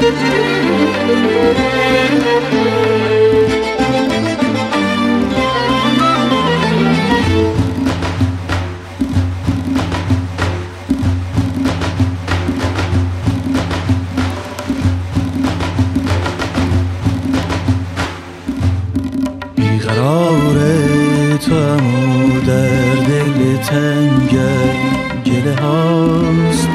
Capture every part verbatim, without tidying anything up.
بیقرار توام و در دل تنگم گله هاست،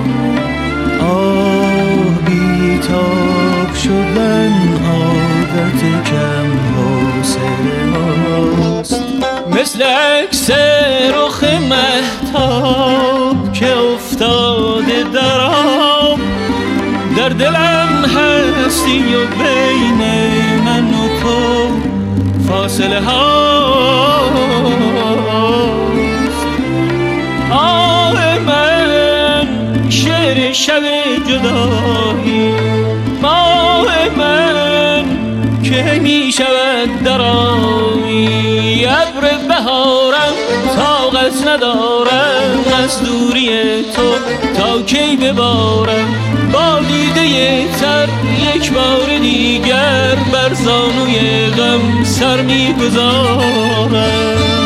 آه بیتاب شدن عادت کم حوصله هاست. مثل عکس رخ مهتاب که افتاده در آب، در دلم هستی و بین من و تو فاصله هاست. آه من شعر شب جدایی، ماه من که می شود درایی. ابر بهارم طاقت ندارم از دوری تو، تا کی ببارم با دیده تر یک بار دیگر بر زانوی غم سر می‌گذارم.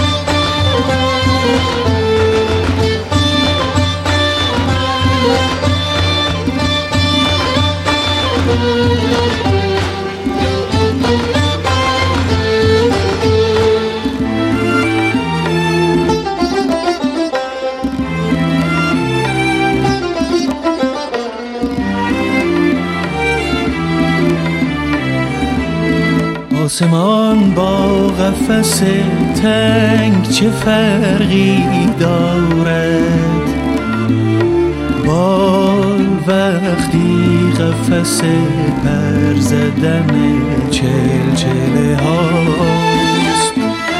آسمان با قفس تنگ چه فرقی دارد؟ بال وقتی قفس پر زدن چلچله هاست.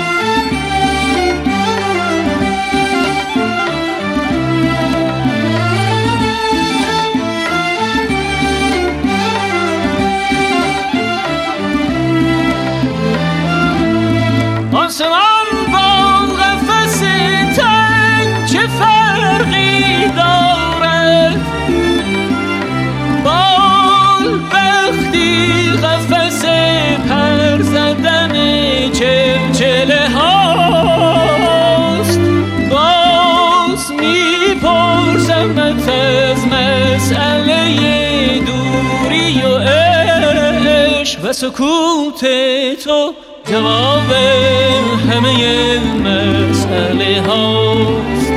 آسمان با قفس تنگ چه فرقی دارد؟ بال وقتی قفس پر زدن چلچله هاست. باز میپرسمت از مسئله دوری و عشق و سکوت تو جواب همه مسئله هاست.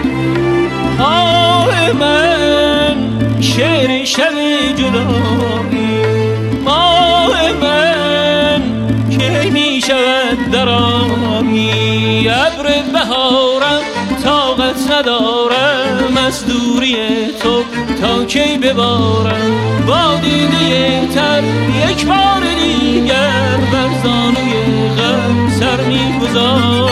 آه من شعر شب جدایی، ماه من که می شود درایی. ابر بهارم طاقت ندارم از دوری تو، تا کی ببارم با دیده تر یک بار دیگر بر زانوی غم سر می‌گذارم.